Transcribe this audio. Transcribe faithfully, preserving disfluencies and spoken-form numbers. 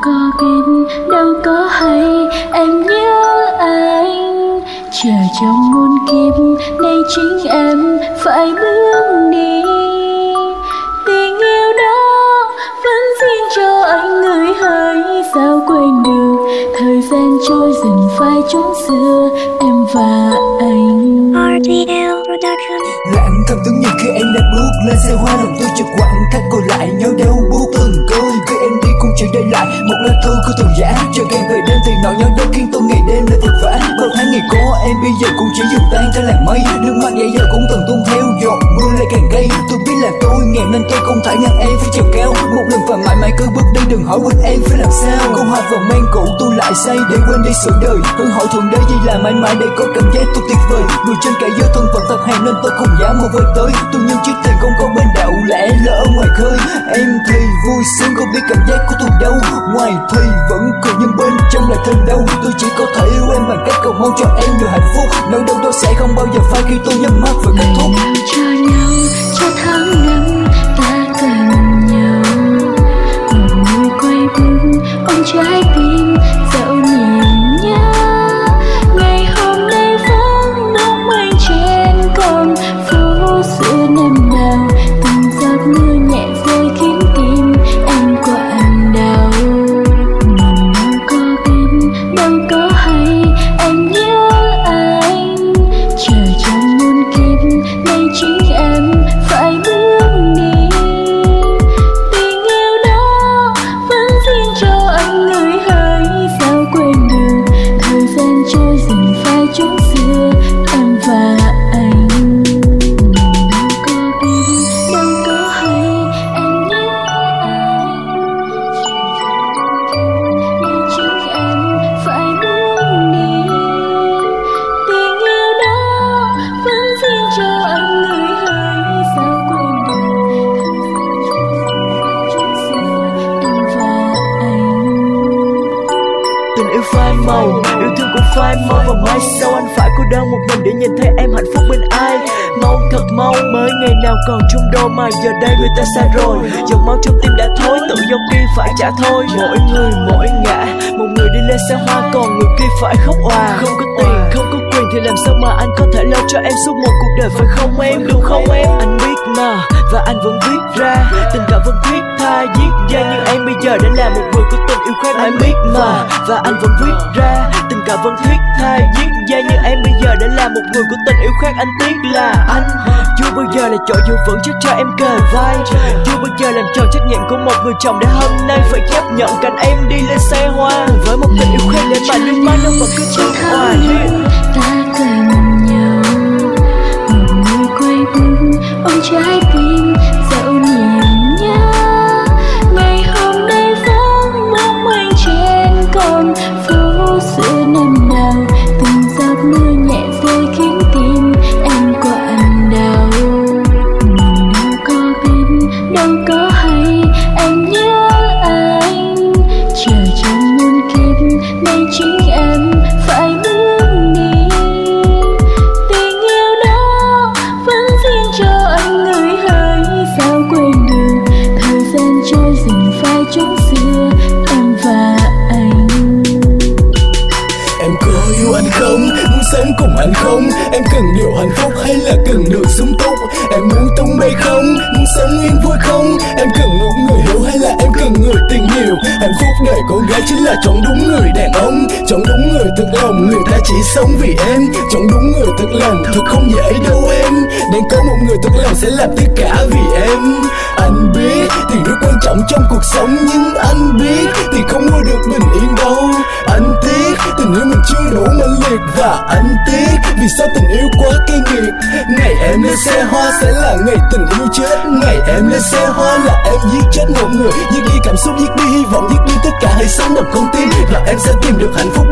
có biết, đâu có hay em nhớ anh. Chờ trong muôn kiếp nay chính em phải bước đi. Tình yêu đó vẫn riêng cho anh người hỡi, sao quên được thời gian trôi dần phai chốn xưa em và anh. rờ tê lờ Production. Lặng thầm tưởng nhìn khi em đã bước lên xe hoa, lòng tôi chợt quặn thắt còn lại nhớ đau buốt từng cơn. Khi em đi cũng chỉ để lại một lá thư của từng giá. Chờ càng về đêm thì nỗi nhớ đó khiến tôi ngày đêm để vật vã. Bao tháng ngày có em bây giờ cũng chỉ dừng tan theo làn mây. Nước mắt dễ giờ cũng từng tuôn theo giọt mưa lại càng gây. Tôi biết là tôi nghèo nên tôi không thể ngăn em phải trèo cao một lần và mãi mãi cứ bước đi, đừng hỏi quên em phải làm sao. Câu hát vào men cũ tôi lại say để quên đi sự đời. Hãy hỏi thượng đế gì là mãi mãi để có cảm giác tôi tuyệt vời. Người trên cả giới thân phận thật hèn nên tôi không dám mơ vơi tới. Tôi như chiếc thuyền không có bên đậu lẻ lỡ ở ngoài khơi. Em thì vui sướng không biết cảm giác của tôi đâu. Ngoài thì vẫn cười nhưng bên trong lại thêm đau. Tôi chỉ có thể yêu em bằng cách cầu mong cho em nhiều hạnh phúc. Nỗi đau đó sẽ không bao giờ phai khi tôi nhắm mắt và kết thúc. Ngày nào cho nhau cho tháng năm ta cần nhau. Một người quay bước ôm trái tim dẫu niềm nhớ. Ngày hôm nay vẫn nắng mây trên con phố xưa năm nào. Từng giọt mưa nhẹ rơi khiến tim em quặn đau. Đâu có biết, đâu có hay em nhớ anh. Chờ trong muôn kiếp nay chính em phải bước đi. Tình yêu đó vẫn riêng cho anh người hỡi, sao quên được thời gian trôi dần phai chốn xưa em và anh. Đâu có biết, đâu có hay em nhớ anh. Nay chính em phải bước đi. Tình yêu đó vẫn riêng cho anh người hỡi, sao quên được thời gian trôi dần phai chốn xưa em và anh. Tình yêu phai màu, yêu thương cũng phai màu. Và mai sau anh phải cô đơn một mình để nhìn thấy em hạnh phúc bên ai. Mau thật mau mới ngày nào còn chung đôi mà giờ đây người ta xa rồi. Dòng máu trong tim đã thối, tự dốc đi phải trả thôi. Mỗi người mỗi ngã, một người đi lên xe hoa còn người kia phải khóc òa. Không có tiền, không có quyền thì làm sao mà anh có thể lo cho em suốt một cuộc đời phải không em, đúng không em? Anh biết mà, và anh vẫn viết ra tình cảm vẫn thiết tha giết dây. Nhưng em bây giờ đã là một người có tình yêu khác. Anh biết mà, và anh vẫn viết ra tình cảm vẫn thiết tha giết dây. Nhưng em bây giờ đã là một người của tình yêu khác. Anh tiếc là anh chưa bao giờ là chỗ dựa vững chắc cho em kề vai. Chưa bao giờ làm tròn trách nhiệm của một người chồng để hôm nay phải chấp nhận cảnh em đi lên xe hoa cùng với một tình yêu khác để mà nước mắt nó vẫn cứ tuôn hòa. Ta cần nhau, một người quay bước ôm trái tim dẫu niềm nhớ. Ngày hôm nay vẫn nắng mây trên con phố xưa năm nào. Từng giọt mưa nhẹ rơi khiến tim em quặn đau. Đâu có biết, đâu có hay em nhớ anh. Chờ trong muôn kiếp nay chính em phải bước đi. Tình yêu đó vẫn riêng cho anh người hỡi, sao quên được thời gian trôi dần phai chốn xưa em và anh. Em có yêu anh không? Muốn sống cùng anh không? Em cần điều hạnh phúc hay là cần được sung túc? Em muốn tung bay không? Muốn sống yên vui không? Em cần một người hiểu hay là em cần người tình nhiều? Hạnh phúc đời con gái chính là chọn đúng người đàn ông, chọn đúng người thật lòng. Người ta chỉ sống vì em, chọn đúng người thật lòng thật không dễ đâu em. Đang có một người thật lòng sẽ làm tất cả vì em. Anh biết tiền rất quan trọng trong cuộc sống, nhưng anh biết tiền không mua được bình yên đâu. Anh tiếc tình yêu mình chưa đủ mãnh liệt, và anh tiếc vì sao tình yêu quá cay nghiệt. Ngày em lên xe hoa sẽ là ngày tình yêu chết. Ngày em lên xe hoa là em giết chết một người, giết đi cảm xúc, giết đi hy vọng, giết đi tất cả. Hãy sống bằng con tim và em sẽ tìm được hạnh phúc